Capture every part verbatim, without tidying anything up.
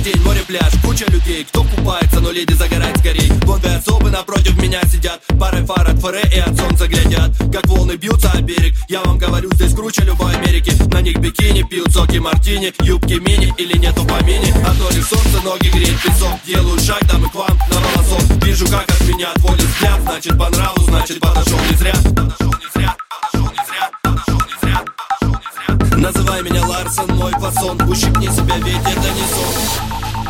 день, море, пляж, куча людей. Кто купается, но леди загорать скорей. Вон две особы напротив меня сидят, парой фар от форе и от солнца глядят, как волны бьются о берег. Я вам говорю, здесь круче любой Америки. На них бикини, пьют соки мартини, юбки мини или нету по мини. Одно лишь солнце, ноги греет песок. Делаю шаг, там и к вам на волосок. Вижу, как от меня отводит взгляд. Значит, по нраву, значит, подошел не зря. Подошел не зря, подошел не зря, подошел не зря, подошел не зря. Называй меня Ларсон, мой фасон. Ущипни себя, ведь это не сон.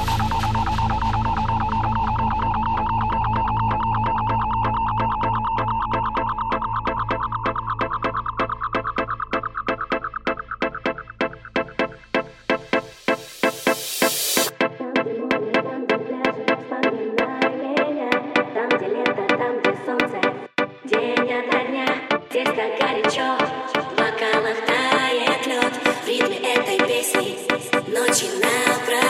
Здесь так горячо, в бокалах тает лед. В ритме этой песни ночи напролет.